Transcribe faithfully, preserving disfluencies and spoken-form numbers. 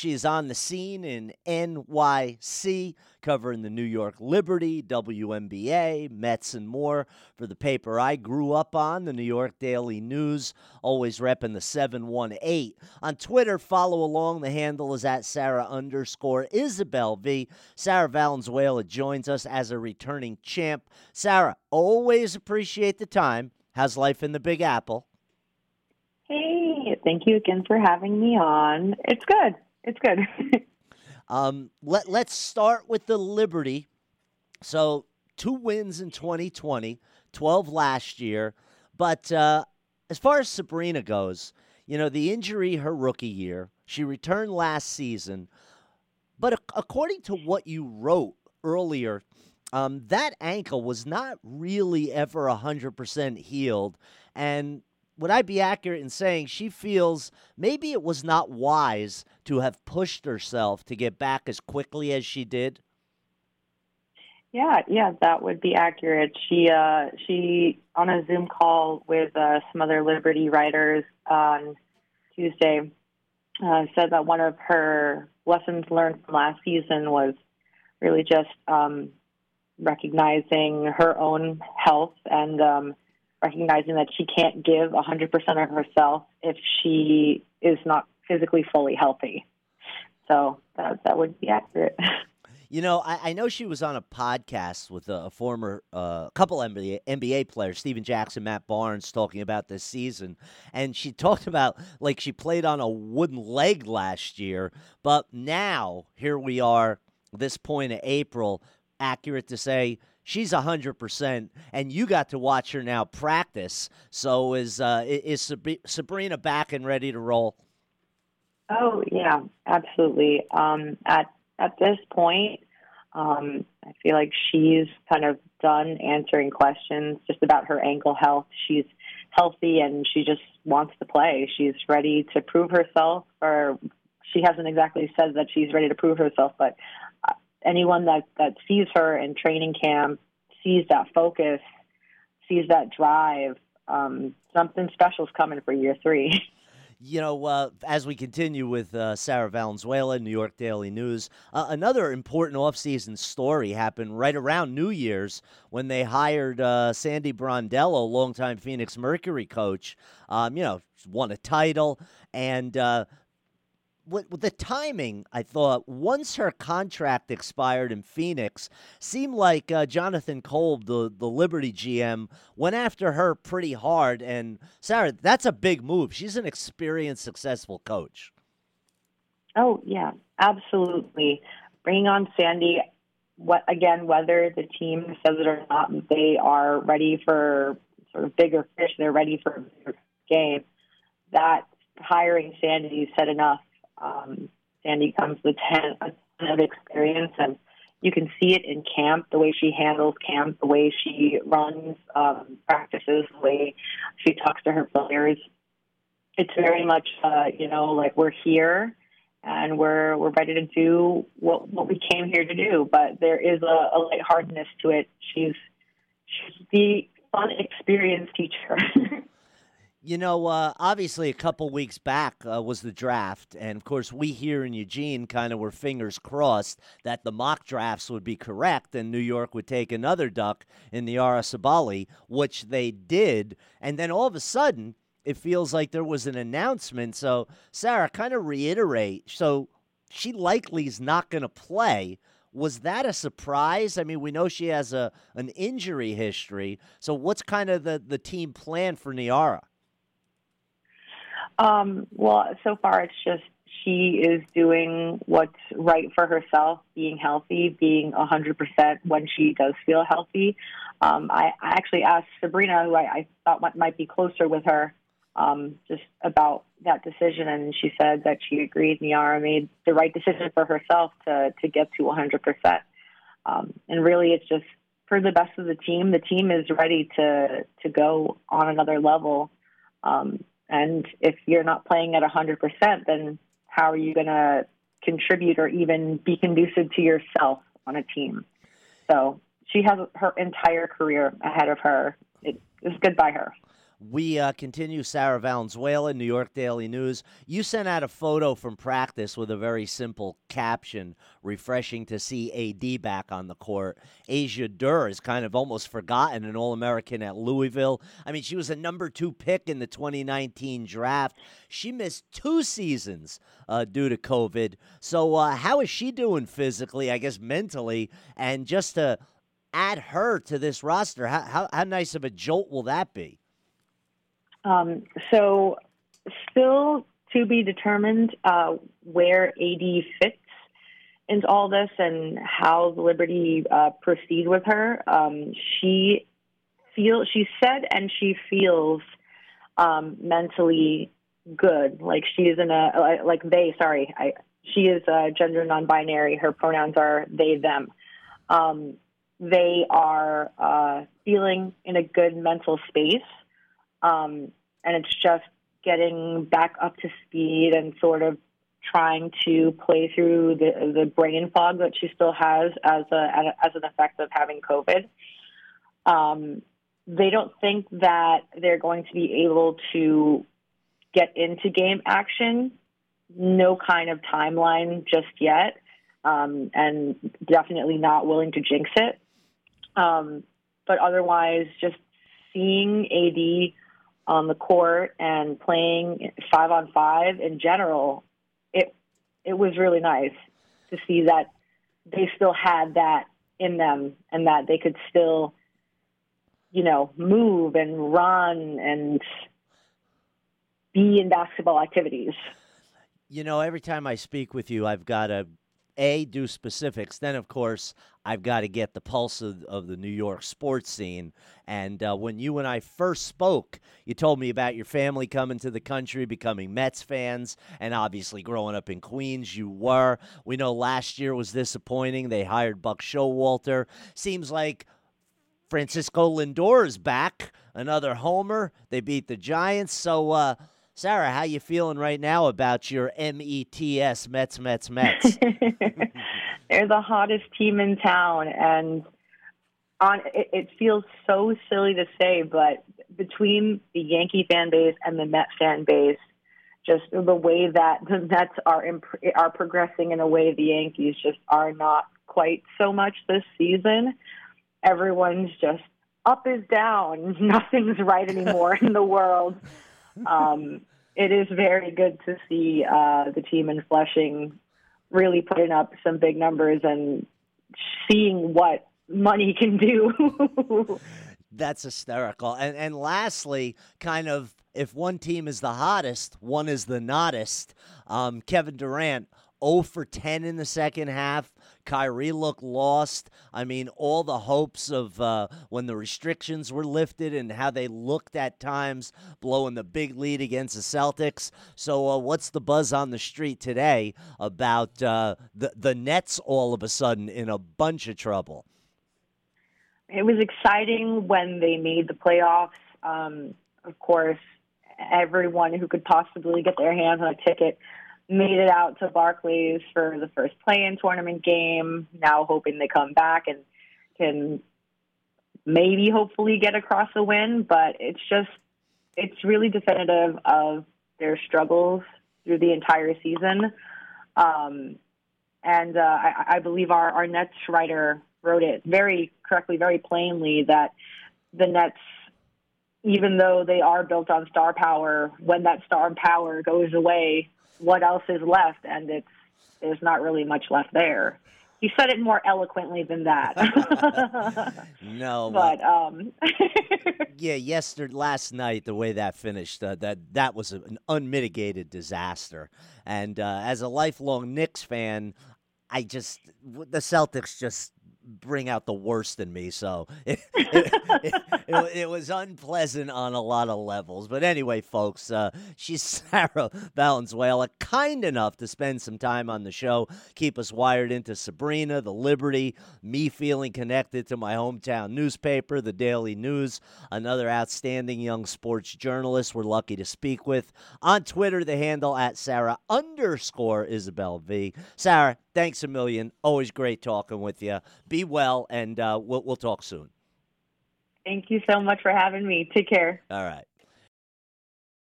She is on the scene in N Y C, covering the New York Liberty, W N B A, Mets, and more for the paper I grew up on, the New York Daily News, always repping the seven one eight. On Twitter, follow along. The handle is at Sarah underscore Isabel V. Sarah Valenzuela joins us as a returning champ. Sarah, always appreciate the time. How's life in the Big Apple? Hey, thank you again for having me on. It's good. It's good. um, let, let's start with the Liberty. So two wins in twenty twenty, twelve last year. But uh, as far as Sabrina goes, you know, the injury her rookie year, she returned last season. But according to what you wrote earlier, um, that ankle was not really ever one hundred percent healed. And would I be accurate in saying she feels maybe it was not wise to have pushed herself to get back as quickly as she did? Yeah, yeah, that would be accurate. She, uh, she on a Zoom call with uh, some other Liberty writers on Tuesday, uh, said that one of her lessons learned from last season was really just um, recognizing her own health and um, recognizing that she can't give one hundred percent of herself if she is not physically fully healthy. So that that would be accurate. You know, I, I know she was on a podcast with a, a former uh, couple N B A, N B A players, Steven Jackson, Matt Barnes, talking about this season. And she talked about, like, she played on a wooden leg last year. But now, here we are, this point of April, accurate to say she's one hundred percent, and you got to watch her now practice. So is uh, is Sabrina back and ready to roll? Oh, yeah, absolutely. Um, at at this point, um, I feel like she's kind of done answering questions just about her ankle health. She's healthy, and she just wants to play. She's ready to prove herself, or she hasn't exactly said that she's ready to prove herself, but anyone that, that sees her in training camp, sees that focus, sees that drive, um, something special is coming for year three. You know, uh, as we continue with uh, Sarah Valenzuela, New York Daily News, uh, another important offseason story happened right around New Year's when they hired uh, Sandy Brondello, longtime Phoenix Mercury coach. Um, you know, won a title, and uh, With, with the timing, I thought, once her contract expired in Phoenix, seemed like uh, Jonathan Kolb, the, the Liberty G M, went after her pretty hard. And, Sarah, that's a big move. She's an experienced, successful coach. Oh, yeah, absolutely. Bringing on Sandy, what again, whether the team says it or not, they are ready for sort of bigger fish. They're ready for a bigger game. That hiring Sandy said enough. Um, Sandy comes with ten, a ton of experience, and you can see it in camp, the way she handles camp, the way she runs um, practices, the way she talks to her players. It's very much, uh, you know, like we're here and we're we're ready to do what what we came here to do. But there is a, a lightheartedness to it. She's she's the fun, experienced teacher. You know, uh, obviously a couple weeks back uh, was the draft, and of course we here in Eugene kind of were fingers crossed that the mock drafts would be correct and New York would take another duck in the Arasabali, which they did, and then all of a sudden it feels like there was an announcement. So, Sarah, kind of reiterate, so she likely is not going to play. Was that a surprise? I mean, we know she has a an injury history, so what's kind of the, the team plan for Niara? Um, well, so far it's just she is doing what's right for herself, being healthy, being one hundred percent when she does feel healthy. Um, I, I actually asked Sabrina, who I, I thought might, might be closer with her, um, just about that decision, and she said that she agreed Niara made the right decision for herself to, to get to one hundred percent. Um, and really it's just for the best of the team. The team is ready to, to go on another level. Um, And if you're not playing at one hundred percent, then how are you going to contribute or even be conducive to yourself on a team? So she has her entire career ahead of her. It is good by her. We uh, continue. Sarah Valenzuela, New York Daily News. You sent out a photo from practice with a very simple caption, refreshing to see A D back on the court. Asia Durr is kind of almost forgotten, an All-American at Louisville. I mean, she was a number two pick in the twenty nineteen draft. She missed two seasons uh, due to COVID. So uh, how is she doing physically, I guess mentally, and just to add her to this roster, how, how, how nice of a jolt will that be? Um, so still to be determined uh, where A D fits into all this and how the Liberty uh, proceed with her. Um, she feel she said and she feels um, mentally good. Like she is in a like they. Sorry, I, she is uh, gender non-binary. Her pronouns are they them. Um, they are uh, feeling in a good mental space. Um, and it's just getting back up to speed and sort of trying to play through the, the brain fog that she still has as a as an effect of having COVID. Um, they don't think that they're going to be able to get into game action. No kind of timeline just yet, um, and definitely not willing to jinx it. Um, but otherwise, just seeing A D on the court and playing five on five in general, it it was really nice to see that they still had that in them and that they could still, you know, move and run and be in basketball activities. You know, every time I speak with you, I've got to A, do specifics. Then, of course, I've got to get the pulse of, of the New York sports scene. And uh, when you and I first spoke, you told me about your family coming to the country, becoming Mets fans, and obviously growing up in Queens, you were. We know last year was disappointing. They hired Buck Showalter. Seems like Francisco Lindor is back, another homer. They beat the Giants. So, uh, Sarah, how you feeling right now about your M E T S, Mets, Mets, Mets? They're the hottest team in town, and on it, it feels so silly to say, but between the Yankee fan base and the Met fan base, just the way that the Mets are imp- are progressing in a way the Yankees just are not quite so much this season. Everyone's just up is down. Nothing's right anymore in the world. Um, it is very good to see uh, the team in Flushing really putting up some big numbers and seeing what money can do. That's hysterical. And and lastly, kind of, if one team is the hottest, one is the nottest. Um, Kevin Durant, zero for ten in the second half. Kyrie looked lost. I mean, all the hopes of uh, when the restrictions were lifted and how they looked at times, blowing the big lead against the Celtics. So uh, what's the buzz on the street today about uh, the, the Nets all of a sudden in a bunch of trouble? It was exciting when they made the playoffs. Um, of course, everyone who could possibly get their hands on a ticket made it out to Barclays for the first play-in tournament game, now hoping they come back and can maybe hopefully get across a win. But it's just, it's really definitive of their struggles through the entire season. Um, and uh, I, I believe our, our Nets writer wrote it very correctly, very plainly, that the Nets, even though they are built on star power, when that star power goes away, what else is left? And it's there's not really much left there. He said it more eloquently than that. No, but um, yeah, yesterday, last night, the way that finished, uh, that that was an unmitigated disaster. And uh, as a lifelong Knicks fan, I just the Celtics just bring out the worst in me. So it, it, it, it, it was unpleasant on a lot of levels. But anyway, folks, uh, she's Sarah Valenzuela, kind enough to spend some time on the show, keep us wired into Sabrina, the Liberty, me feeling connected to my hometown newspaper, the Daily News, another outstanding young sports journalist we're lucky to speak with. On Twitter, the handle at Sarah underscore Isabel V. Sarah, thanks a million. Always great talking with you. Be well, and uh, we'll, we'll talk soon. Thank you so much for having me. Take care. All right.